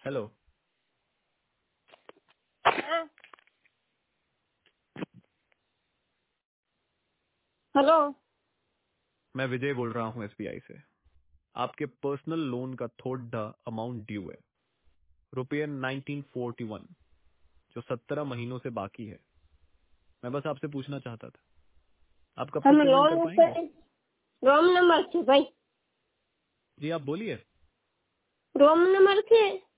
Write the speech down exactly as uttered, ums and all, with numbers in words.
Hello. Hello. मैं विजय बोल रहा हूँ एसबीआई से। आपके पर्सनल लोन का थोड़ा अमाउंट ड्यू है, रुपये नाइनटीन फोर्टी वन, जो सत्रह महीनों से बाकी है। मैं बस आपसे पूछना चाहता था, आप कब हम तक पेमेंट कर लोन पाएंगे? रोम नंबर છે ભાઈ जी आप बोलिए। रोम नंबर છે